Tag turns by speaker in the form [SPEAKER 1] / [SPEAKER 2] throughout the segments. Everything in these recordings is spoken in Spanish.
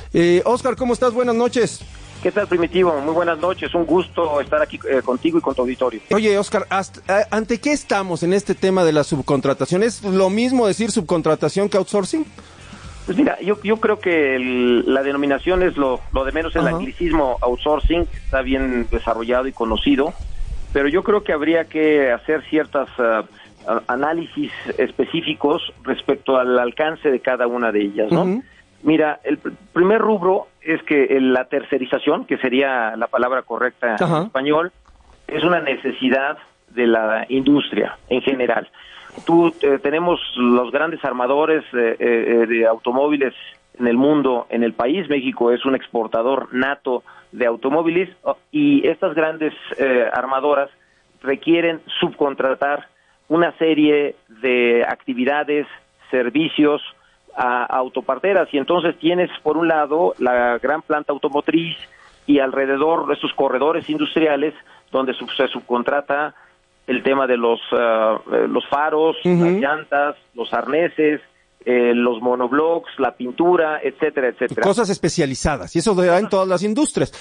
[SPEAKER 1] Oscar, ¿cómo estás? Buenas noches.
[SPEAKER 2] ¿Qué tal, Primitivo? Muy buenas noches, un gusto estar aquí contigo y con tu auditorio.
[SPEAKER 1] Oye, Oscar, ¿ante qué estamos en este tema de la subcontratación? ¿Es lo mismo decir subcontratación que outsourcing?
[SPEAKER 2] Pues mira, yo creo que la denominación es lo de menos. El anglicismo outsourcing está bien desarrollado y conocido, pero yo creo que habría que hacer ciertas análisis específicos respecto al alcance de cada una de ellas, ¿no? Uh-huh. Mira, el primer rubro es que la tercerización, que sería la palabra correcta en español, es una necesidad de la industria en general. Tenemos los grandes armadores de automóviles en el mundo, en el país. México es un exportador nato de automóviles y estas grandes armadoras requieren subcontratar una serie de actividades, servicios a autoparteras, y entonces tienes por un lado la gran planta automotriz y alrededor estos corredores industriales donde se subcontrata el tema de los faros, las llantas, los arneses, los monoblocks, la pintura, etcétera, etcétera.
[SPEAKER 1] Cosas especializadas, y eso da en todas las industrias.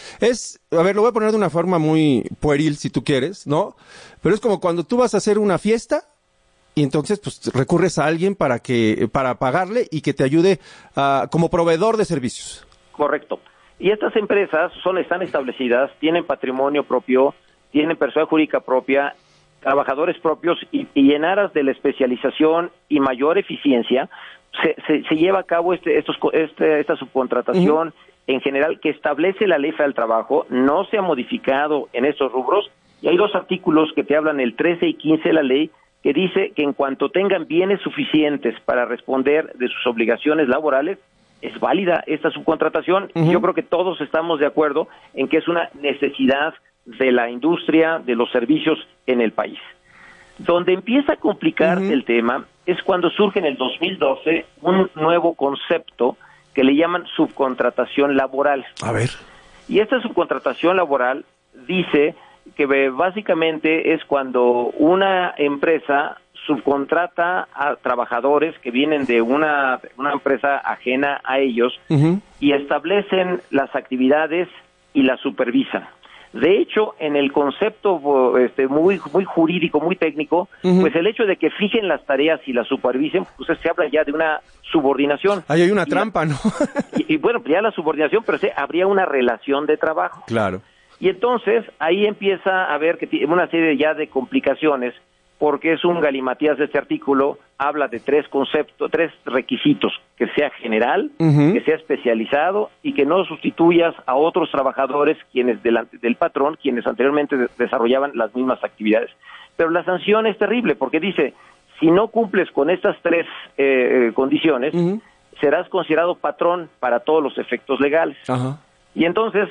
[SPEAKER 1] A ver, lo voy a poner de una forma muy pueril, si tú quieres, ¿no? Pero es como cuando tú vas a hacer una fiesta y entonces pues recurres a alguien para pagarle y que te ayude como proveedor de servicios.
[SPEAKER 2] Correcto. Y estas empresas están establecidas, tienen patrimonio propio, tienen persona jurídica propia, trabajadores propios, y en aras de la especialización y mayor eficiencia se lleva a cabo esta subcontratación en general que establece la Ley Federal del Trabajo. No se ha modificado en estos rubros, y hay dos artículos que te hablan, el 13 y 15 de la ley, que dice que en cuanto tengan bienes suficientes para responder de sus obligaciones laborales, es válida esta subcontratación. Y yo creo que todos estamos de acuerdo en que es una necesidad de la industria, de los servicios en el país. Donde empieza a complicarse el tema es cuando surge en el 2012 un nuevo concepto que le llaman subcontratación laboral.
[SPEAKER 1] A ver.
[SPEAKER 2] Y esta subcontratación laboral dice que básicamente es cuando una empresa subcontrata a trabajadores que vienen de una empresa ajena a ellos y establecen las actividades y las supervisan. De hecho, en el concepto muy jurídico, muy técnico, pues el hecho de que fijen las tareas y las supervisen, pues se habla ya de una subordinación.
[SPEAKER 1] Ahí hay una trampa, ¿no?
[SPEAKER 2] y bueno, ya la subordinación, pero habría una relación de trabajo.
[SPEAKER 1] Claro.
[SPEAKER 2] Y entonces ahí empieza a haber una serie ya de complicaciones, porque es un galimatías de este artículo. Habla de tres requisitos: que sea general, que sea especializado y que no sustituyas a otros trabajadores quienes del patrón, quienes anteriormente desarrollaban las mismas actividades. Pero la sanción es terrible, porque dice, si no cumples con estas tres condiciones, serás considerado patrón para todos los efectos legales. Y entonces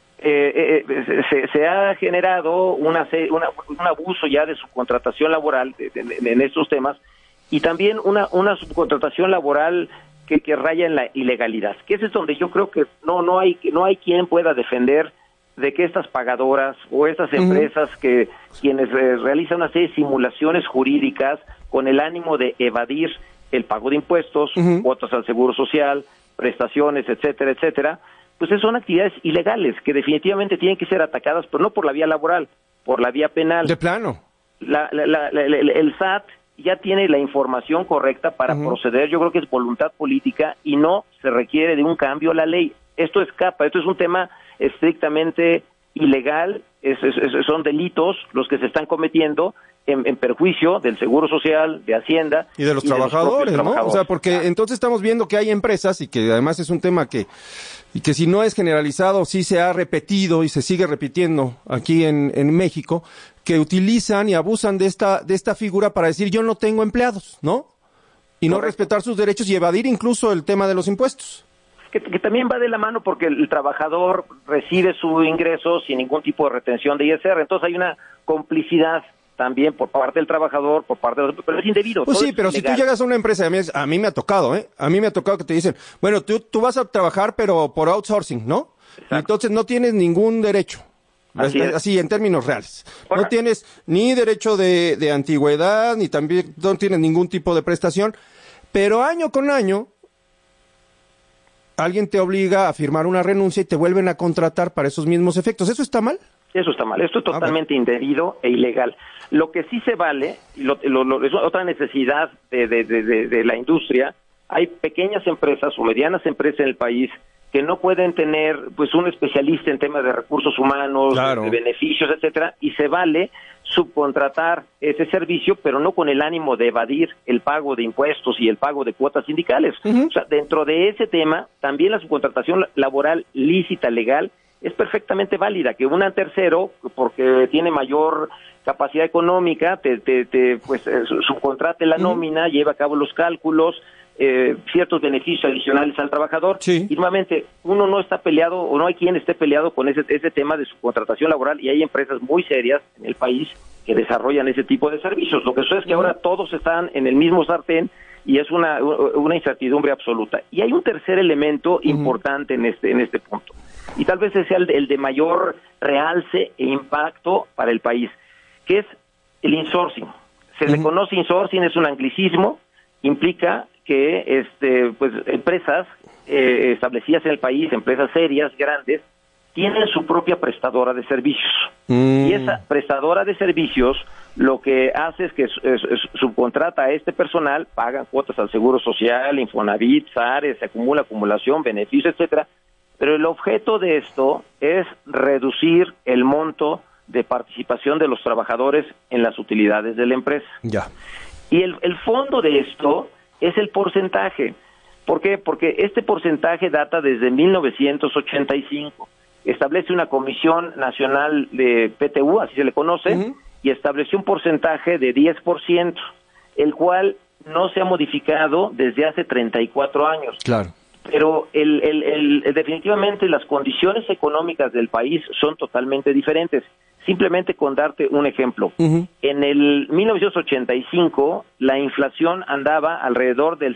[SPEAKER 2] se ha generado un abuso ya de subcontratación laboral en estos temas, y también una subcontratación laboral que raya en la ilegalidad, que ese es donde yo creo que no hay quien pueda defender de que estas pagadoras o estas empresas quienes realizan una serie de simulaciones jurídicas con el ánimo de evadir el pago de impuestos, cuotas al seguro social, prestaciones, etcétera, etcétera, pues son actividades ilegales que definitivamente tienen que ser atacadas, pero no por la vía laboral, por la vía penal.
[SPEAKER 1] De plano.
[SPEAKER 2] El SAT ya tiene la información correcta para proceder. Yo creo que es voluntad política y no se requiere de un cambio a la ley. Esto es un tema estrictamente ilegal, son delitos los que se están cometiendo en perjuicio del Seguro Social, de Hacienda
[SPEAKER 1] y de los trabajadores, ¿no? O sea, porque entonces estamos viendo que hay empresas, y que además es un tema que si no es generalizado, sí se ha repetido y se sigue repitiendo aquí en México, que utilizan y abusan de esta figura para decir yo no tengo empleados, ¿no? Y no respetar sus derechos y evadir incluso el tema de los impuestos.
[SPEAKER 2] Que también va de la mano, porque el trabajador recibe su ingreso sin ningún tipo de retención de ISR, entonces hay una complicidad también por parte del trabajador, por parte de los... Pero es indebido.
[SPEAKER 1] Pues sí, pero si tú llegas a una empresa, a mí me ha tocado, a mí me ha tocado que te dicen, bueno, tú vas a trabajar pero por outsourcing, ¿no? Exacto. Y entonces no tienes ningún derecho. Así en términos reales. Correcto. No tienes ni derecho de antigüedad, ni también no tienes ningún tipo de prestación, pero año con año alguien te obliga a firmar una renuncia y te vuelven a contratar para esos mismos efectos. ¿Eso está mal?
[SPEAKER 2] Eso está mal, esto es totalmente indebido e ilegal. Lo que sí se vale, y es otra necesidad de la industria, hay pequeñas empresas o medianas empresas en el país que no pueden tener pues un especialista en temas de recursos humanos, de beneficios, etcétera, y se vale subcontratar ese servicio, pero no con el ánimo de evadir el pago de impuestos y el pago de cuotas sindicales. O sea, dentro de ese tema, también la subcontratación laboral lícita, legal, es perfectamente válida, que un tercero, porque tiene mayor capacidad económica, pues subcontrate la nómina, lleva a cabo los cálculos, ciertos beneficios adicionales al trabajador. Sí. Y nuevamente, uno no está peleado, o no hay quien esté peleado con ese tema de subcontratación laboral, y hay empresas muy serias en el país que desarrollan ese tipo de servicios. Lo que sucede es que ahora todos están en el mismo sartén y es una incertidumbre absoluta. Y hay un tercer elemento importante en este punto, y tal vez ese sea el de mayor realce e impacto para el país, que es el insourcing. Se le conoce insourcing, es un anglicismo, implica que pues empresas establecidas en el país, empresas serias, grandes, tienen su propia prestadora de servicios. Y esa prestadora de servicios lo que hace es que subcontrata a este personal, pagan cuotas al Seguro Social, Infonavit, SARES, se acumula acumulación, beneficios, etcétera. Pero el objeto de esto es reducir el monto de participación de los trabajadores en las utilidades de la empresa. Ya. Y el fondo de esto es el porcentaje. ¿Por qué? Porque este porcentaje data desde 1985. Establece una Comisión Nacional de PTU, así se le conoce, y estableció un porcentaje de 10%, el cual no se ha modificado desde hace 34 años. Claro. Pero definitivamente las condiciones económicas del país son totalmente diferentes. Simplemente con darte un ejemplo, en el 1985 la inflación andaba alrededor del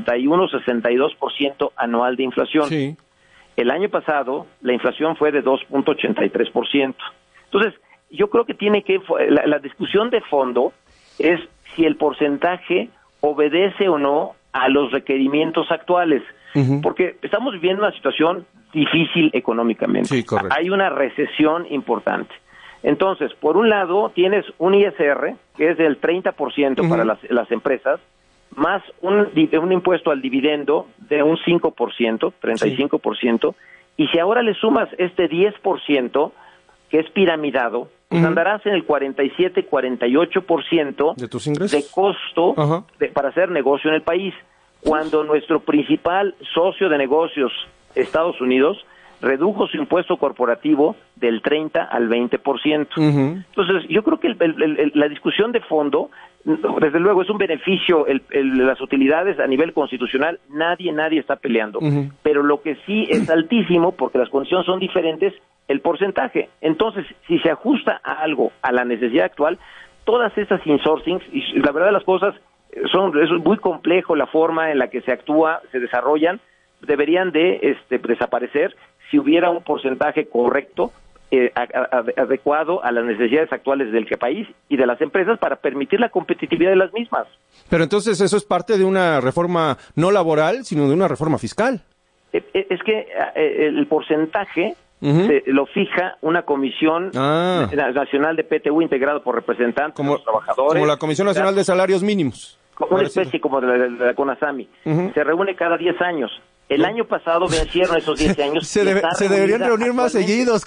[SPEAKER 2] 61-62% anual de inflación. Sí. El año pasado la inflación fue de 2.83%. Entonces, yo creo que la discusión de fondo es si el porcentaje obedece o no a los requerimientos actuales. Porque estamos viviendo una situación difícil económicamente. Sí, correcto. Hay una recesión importante. Entonces, por un lado, tienes un ISR, que es del 30% para las empresas, más un impuesto al dividendo de un 5%, 35%, y si ahora le sumas este 10%, que es piramidado, pues andarás en el 47-48% de tus ingresos, de costo para hacer negocio en el país, cuando nuestro principal socio de negocios, Estados Unidos, redujo su impuesto corporativo del 30 al 20%. Entonces, yo creo que la discusión de fondo, desde luego, es un beneficio, las utilidades a nivel constitucional, nadie está peleando. Pero lo que sí es altísimo, porque las condiciones son diferentes, el porcentaje. Entonces, si se ajusta a algo, a la necesidad actual, todas estas insourcings, y la verdad de las cosas, es muy complejo la forma en la que se actúa, se desarrollan, deberían de desaparecer si hubiera un porcentaje correcto, adecuado a las necesidades actuales del país y de las empresas para permitir la competitividad de las mismas.
[SPEAKER 1] Pero entonces eso es parte de una reforma no laboral, sino de una reforma fiscal.
[SPEAKER 2] Es que el porcentaje lo fija una comisión nacional de PTU integrado por representantes de los trabajadores.
[SPEAKER 1] Como la Comisión Nacional de Salarios Mínimos.
[SPEAKER 2] Como una especie como de la CONASAMI. Se reúne cada 10 años. El año pasado vencieron esos 10 años.
[SPEAKER 1] Se deberían reunir más seguidos.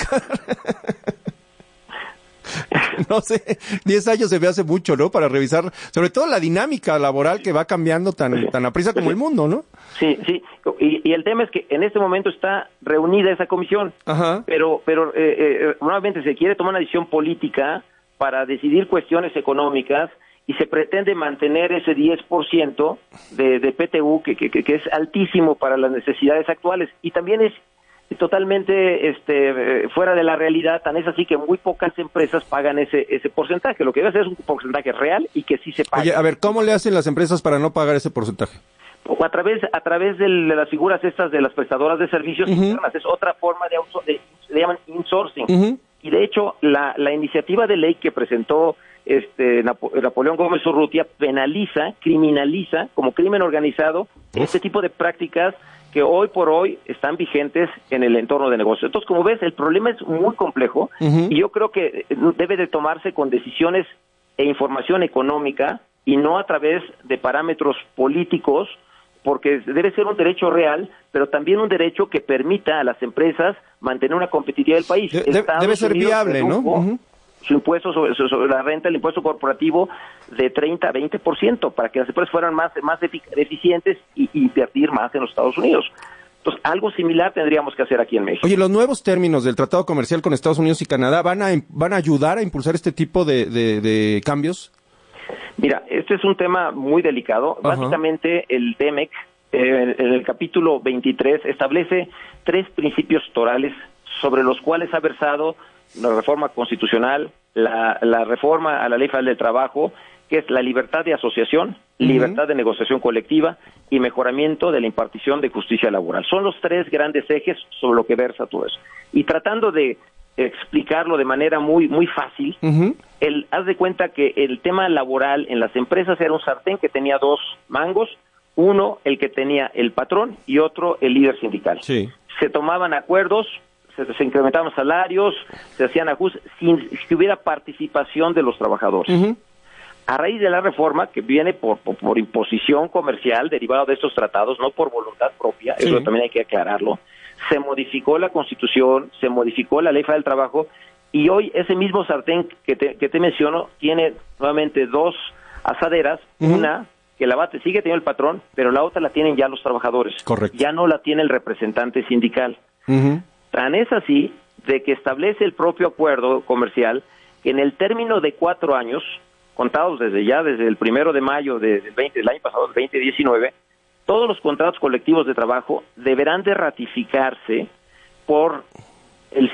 [SPEAKER 1] No sé, 10 años se me hace mucho, ¿no? Para revisar, sobre todo la dinámica laboral que va cambiando tan aprisa como el mundo, ¿no?
[SPEAKER 2] Sí. Y el tema es que en este momento está reunida esa comisión. Pero nuevamente se quiere tomar una decisión política para decidir cuestiones económicas y se pretende mantener ese 10% de PTU que es altísimo para las necesidades actuales, y también es totalmente fuera de la realidad. Tan es así que muy pocas empresas pagan ese porcentaje. Lo que debe ser es un porcentaje real y que sí se paga.
[SPEAKER 1] Oye, a ver, ¿cómo le hacen las empresas para no pagar ese porcentaje?
[SPEAKER 2] O a través de las figuras estas de las prestadoras de servicios internas. Es otra forma le llaman insourcing. Y de hecho la iniciativa de ley que presentó Napoleón Gómez Urrutia criminaliza como crimen organizado este tipo de prácticas que hoy por hoy están vigentes en el entorno de negocio. Entonces, como ves, el problema es muy complejo y yo creo que debe de tomarse con decisiones e información económica y no a través de parámetros políticos, porque debe ser un derecho real, pero también un derecho que permita a las empresas mantener una competitividad del país.
[SPEAKER 1] Debe ser viable, ¿no?
[SPEAKER 2] Su impuesto sobre la renta, el impuesto corporativo, de 30 a 20%, para que las empresas fueran más eficientes y invertir más en los Estados Unidos. Entonces, algo similar tendríamos que hacer aquí en México.
[SPEAKER 1] Oye, los nuevos términos del tratado comercial con Estados Unidos y Canadá van a ayudar a impulsar este tipo de cambios.
[SPEAKER 2] Mira, este es un tema muy delicado. Ajá. Básicamente, el TEMEC, en el capítulo 23, establece 3 principios torales sobre los cuales ha versado la reforma constitucional, la reforma a la Ley Federal del Trabajo, que es la libertad de asociación, libertad de negociación colectiva y mejoramiento de la impartición de justicia laboral. Son los 3 grandes ejes sobre lo que versa todo eso. Y tratando de explicarlo de manera muy fácil, haz de cuenta que el tema laboral en las empresas era un sartén que tenía 2 mangos, uno el que tenía el patrón y otro el líder sindical.
[SPEAKER 1] Sí.
[SPEAKER 2] Se tomaban acuerdos, se incrementaban salarios, se hacían ajustes sin que hubiera participación de los trabajadores. A raíz de la reforma, que viene por imposición comercial derivado de estos tratados, no por voluntad propia, eso también hay que aclararlo, se modificó la Constitución, se modificó la Ley Federal del Trabajo, y hoy ese mismo sartén que te menciono tiene nuevamente 2 asaderas, una que sigue teniendo el patrón, pero la otra la tienen ya los trabajadores.
[SPEAKER 1] Correcto.
[SPEAKER 2] Ya no la tiene el representante sindical. Tan es así de que establece el propio acuerdo comercial que en el término de 4 años, contados desde el 1 de mayo del año pasado, del 2019, todos los contratos colectivos de trabajo deberán de ratificarse por el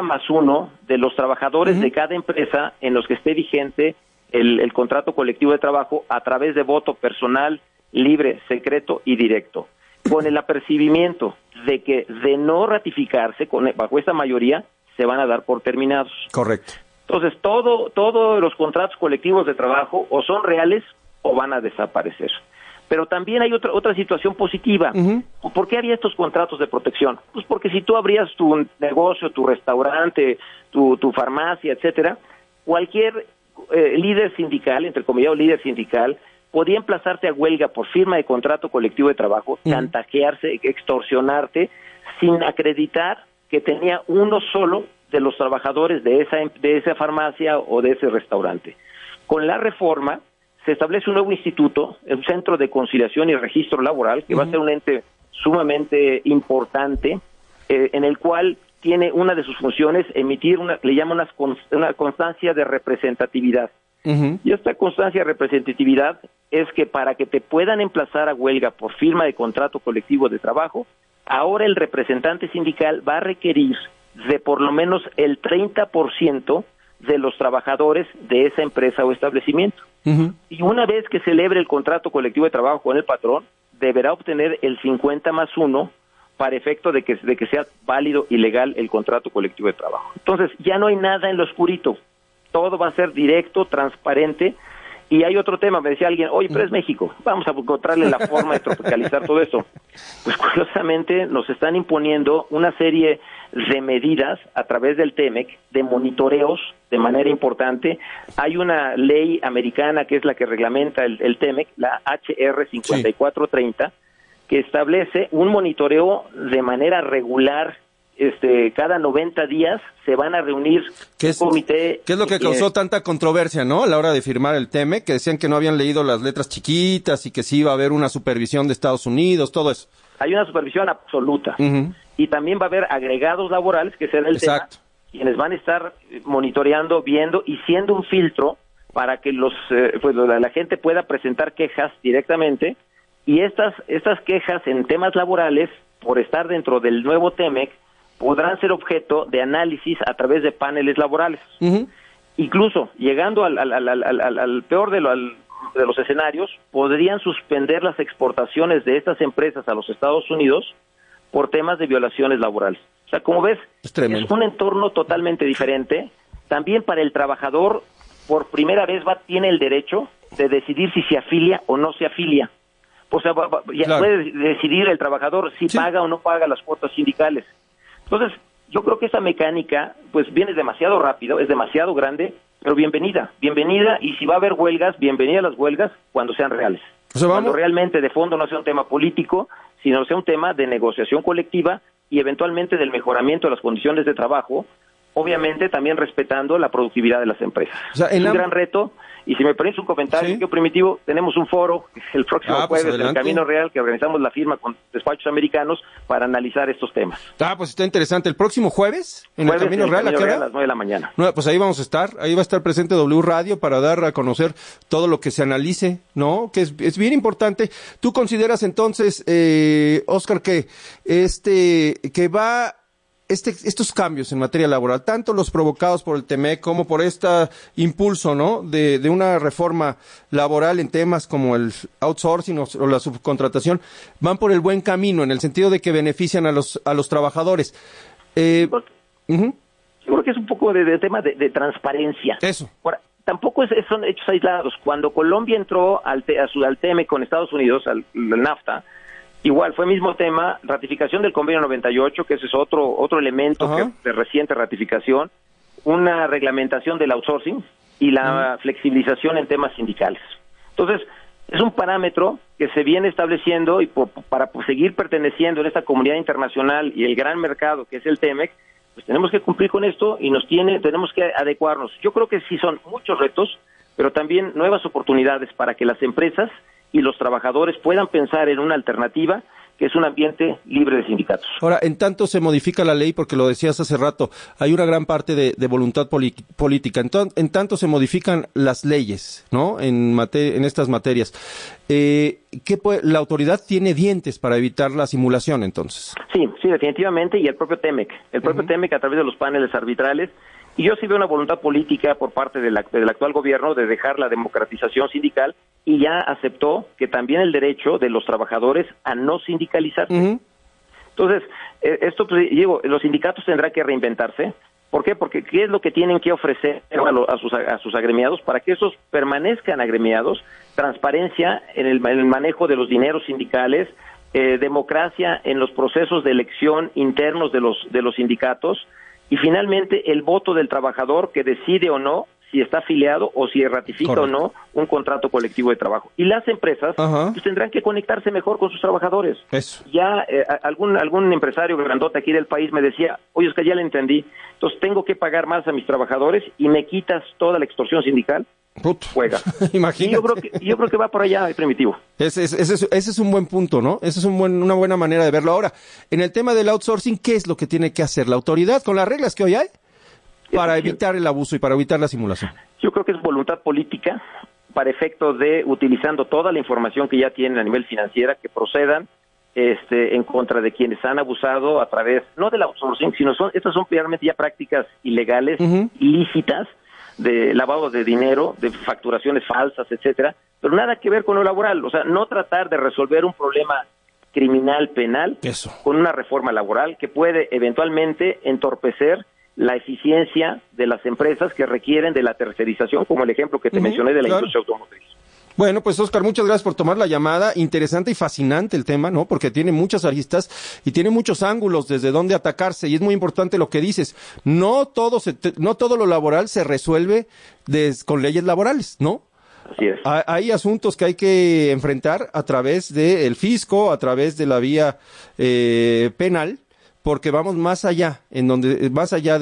[SPEAKER 2] 50+1 de los trabajadores de cada empresa en los que esté vigente el contrato colectivo de trabajo a través de voto personal, libre, secreto y directo, con el apercibimiento de que de no ratificarse bajo esta mayoría se van a dar por terminados.
[SPEAKER 1] Correcto.
[SPEAKER 2] Entonces, todos los contratos colectivos de trabajo o son reales o van a desaparecer. Pero también hay otra situación positiva. ¿Por qué haría estos contratos de protección? Pues porque si tú abrías tu negocio, tu restaurante, tu farmacia, etcétera, cualquier líder sindical, entre comillas, líder sindical, podía emplazarte a huelga por firma de contrato colectivo de trabajo, chantajearse, extorsionarte, sin acreditar que tenía uno solo de los trabajadores de esa farmacia o de ese restaurante. Con la reforma se establece un nuevo instituto, el Centro de Conciliación y Registro Laboral, que va a ser un ente sumamente importante, en el cual tiene una de sus funciones emitir le llaman una constancia de representatividad. Y esta constancia de representatividad es que para que te puedan emplazar a huelga por firma de contrato colectivo de trabajo, ahora el representante sindical va a requerir de por lo menos el 30% de los trabajadores de esa empresa o establecimiento. Y una vez que celebre el contrato colectivo de trabajo con el patrón, deberá obtener el 50+1 para efecto de que sea válido y legal el contrato colectivo de trabajo. Entonces, ya no hay nada en lo oscurito. Todo va a ser directo, transparente. Y hay otro tema, me decía alguien, oye, pero es México, vamos a encontrarle la forma de tropicalizar todo esto. Pues curiosamente nos están imponiendo una serie de medidas a través del TEMEC, de monitoreos de manera importante. Hay una ley americana que es la que reglamenta el TEMEC, la HR 5430, que establece un monitoreo de manera regular. Cada 90 días se van a reunir un comité.
[SPEAKER 1] ¿Qué es lo que causó tanta controversia, no? A la hora de firmar el TEMEC, que decían que no habían leído las letras chiquitas y que sí iba a haber una supervisión de Estados Unidos, todo eso.
[SPEAKER 2] Hay una supervisión absoluta. Y también va a haber agregados laborales, que será el tema, quienes van a estar monitoreando, viendo y siendo un filtro para que la gente pueda presentar quejas directamente. Y estas quejas en temas laborales, por estar dentro del nuevo TEMEC, podrán ser objeto de análisis a través de paneles laborales. Incluso, llegando al peor de los escenarios, podrían suspender las exportaciones de estas empresas a los Estados Unidos por temas de violaciones laborales. O sea, como ves, es un entorno totalmente diferente. También para el trabajador, por primera vez tiene el derecho de decidir si se afilia o no se afilia. O sea, ya puede decidir el trabajador si paga o no paga las cuotas sindicales. Entonces, yo creo que esa mecánica, pues viene demasiado rápido, es demasiado grande, pero bienvenida, y si va a haber huelgas, bienvenida a las huelgas cuando sean reales. O sea, cuando realmente de fondo no sea un tema político, sino sea un tema de negociación colectiva y eventualmente del mejoramiento de las condiciones de trabajo, obviamente también respetando la productividad de las empresas. O sea, es un gran reto, y si me permites un comentario, yo Primitivo, tenemos un foro el próximo jueves en el Camino Real, que organizamos la firma con despachos americanos para analizar estos temas.
[SPEAKER 1] Pues está interesante. ¿El próximo jueves en el Camino Real?
[SPEAKER 2] ¿A qué hora? A las 9 de la mañana.
[SPEAKER 1] Pues ahí vamos a estar, ahí va a estar presente W Radio para dar a conocer todo lo que se analice, ¿no? Que es bien importante. ¿Tú consideras entonces, Oscar, que estos cambios en materia laboral, tanto los provocados por el TEMEC como por este impulso, ¿no?, de una reforma laboral en temas como el outsourcing o la subcontratación, van por el buen camino en el sentido de que benefician a los trabajadores?
[SPEAKER 2] Yo creo que es un poco de tema de transparencia.
[SPEAKER 1] Eso.
[SPEAKER 2] Ahora, tampoco son hechos aislados. Cuando Colombia entró al TEMEC con Estados Unidos, al NAFTA, igual, fue el mismo tema, ratificación del convenio 98, que ese es otro elemento de reciente ratificación, una reglamentación del outsourcing y la flexibilización en temas sindicales. Entonces, es un parámetro que se viene estableciendo y para seguir perteneciendo en esta comunidad internacional y el gran mercado que es el TEMEC, pues tenemos que cumplir con esto y tenemos que adecuarnos. Yo creo que sí son muchos retos, pero también nuevas oportunidades para que las empresas y los trabajadores puedan pensar en una alternativa que es un ambiente libre de sindicatos. Ahora,
[SPEAKER 1] en tanto se modifica la ley, porque lo decías hace rato, hay una gran parte de voluntad política, en tanto se modifican las leyes, ¿no?, en estas materias. ¿La autoridad tiene dientes para evitar la simulación, entonces?
[SPEAKER 2] Sí, definitivamente, y el propio TEMEC. El propio TEMEC, a través de los paneles arbitrales. Y yo sí veo una voluntad política por parte del actual gobierno de dejar la democratización sindical, y ya aceptó que también el derecho de los trabajadores a no sindicalizarse. Entonces, esto, pues, digo, los sindicatos tendrán que reinventarse. ¿Por qué? Porque ¿qué es lo que tienen que ofrecer a sus agremiados para que esos permanezcan agremiados? Transparencia en el manejo de los dineros sindicales, democracia en los procesos de elección internos de los sindicatos, y finalmente el voto del trabajador que decide o no si está afiliado o si ratifica o no un contrato colectivo de trabajo. Y las empresas pues tendrán que conectarse mejor con sus trabajadores.
[SPEAKER 1] Eso.
[SPEAKER 2] Ya algún empresario grandote aquí del país me decía, oye, Oscar, ya le entendí, entonces tengo que pagar más a mis trabajadores y me quitas toda la extorsión sindical. Juega.
[SPEAKER 1] Imagínate.
[SPEAKER 2] Yo creo que va por allá, Primitivo.
[SPEAKER 1] Ese es un buen punto, ¿no? Ese es una buena manera de verlo. Ahora, en el tema del outsourcing, ¿qué es lo que tiene que hacer la autoridad con las reglas que hoy hay para evitar el abuso y para evitar la simulación?
[SPEAKER 2] Yo creo que es voluntad política para efectos de, utilizando toda la información que ya tienen a nivel financiera, que procedan en contra de quienes han abusado a través, no del outsourcing, sino estas son realmente ya prácticas ilegales, ilícitas, de lavado de dinero, de facturaciones falsas, etcétera, pero nada que ver con lo laboral. O sea, no tratar de resolver un problema criminal penal con una reforma laboral que puede eventualmente entorpecer la eficiencia de las empresas que requieren de la tercerización, como el ejemplo que te mencioné de la industria automotriz.
[SPEAKER 1] Bueno, pues Oscar, muchas gracias por tomar la llamada. Interesante y fascinante el tema, ¿no? Porque tiene muchas aristas y tiene muchos ángulos desde donde atacarse, y es muy importante lo que dices. No todo lo laboral se resuelve con leyes laborales, ¿no?
[SPEAKER 2] Así es.
[SPEAKER 1] Hay asuntos que hay que enfrentar a través del fisco, a través de la vía penal, porque vamos más allá, más allá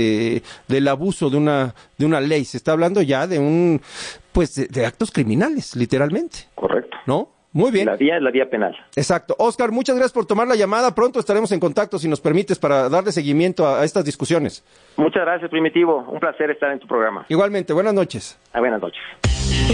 [SPEAKER 1] del abuso de una ley. Se está hablando ya de de actos criminales, literalmente.
[SPEAKER 2] Correcto.
[SPEAKER 1] ¿No? Muy bien.
[SPEAKER 2] La vía es la vía penal.
[SPEAKER 1] Exacto. Oscar, muchas gracias por tomar la llamada. Pronto estaremos en contacto, si nos permites, para darle seguimiento a estas discusiones.
[SPEAKER 2] Muchas gracias, Primitivo. Un placer estar en tu programa.
[SPEAKER 1] Igualmente. Buenas noches.
[SPEAKER 2] Buenas noches.